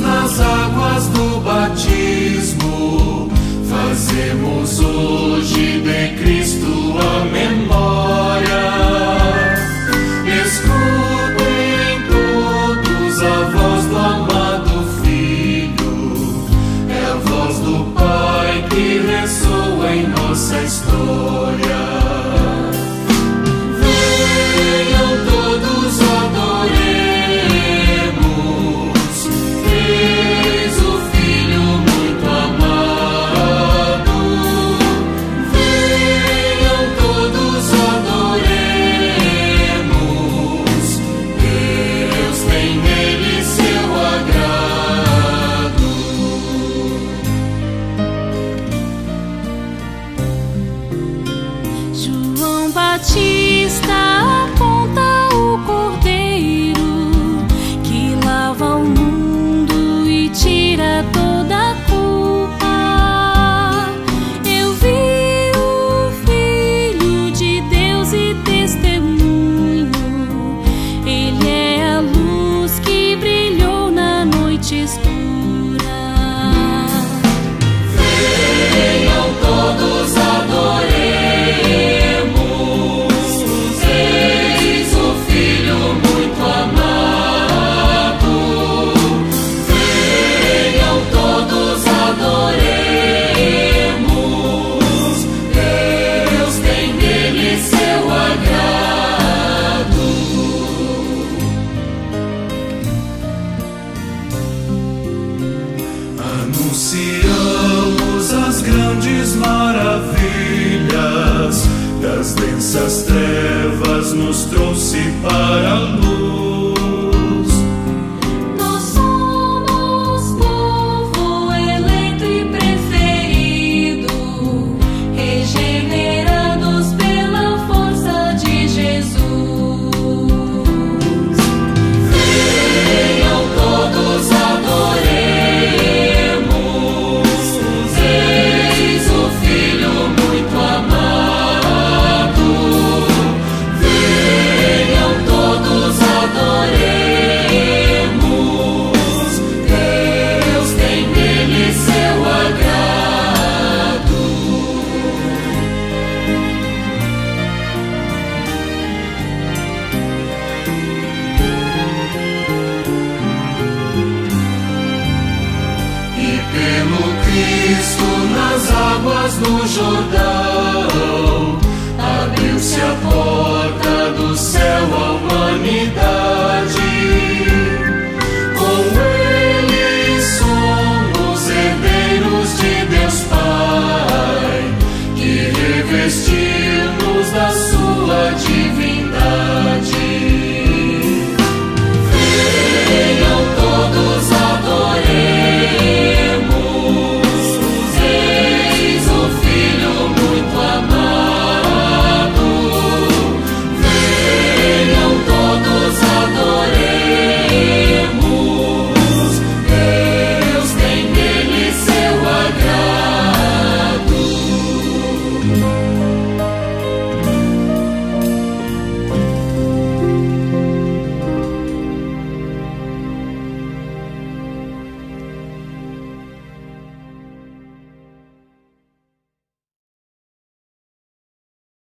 nas águas do batismo, fazemos hoje de Cristo a memória. Escutem todos a voz do amado Filho, é a voz do Pai que ressoa em nossa história. Venham todos, adoremos, eis o Filho muito amado. Venham todos, adoremos, Deus tem nele seu agrado. João Batista aponta o Cordeiro que lava o mundo e tira toda a culpa. Eu vi o Filho de Deus e testemunho, ele é a luz que brilhou na noite escura. Venham todos, adoremos, eis o Filho muito amado. Venham todos, adoremos, Deus tem nele seu agrado. Anunciamos as grandes maravilhas, das densas trevas nos trouxe para a luz. Nós somos povo eleito e preferido, regenerados pela força de Jesus. Venham todos, adoremos, eis o Filho muito amado. Venham todos, adoremos, Deus tem nele seu agrado. E pelo Cristo nas águas do Jordão,